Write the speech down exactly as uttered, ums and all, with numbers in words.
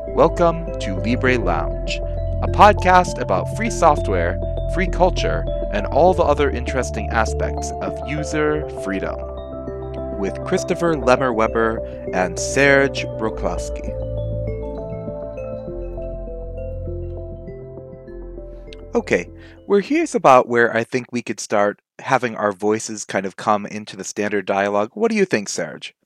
Welcome to Libre Lounge, a podcast about free software, free culture, and all the other interesting aspects of user freedom, with Christopher Lemmer-Weber and Serge Broklowski. Okay, we're here's about where I think we could start having our voices kind of come into the standard dialogue. What do you think, Serge?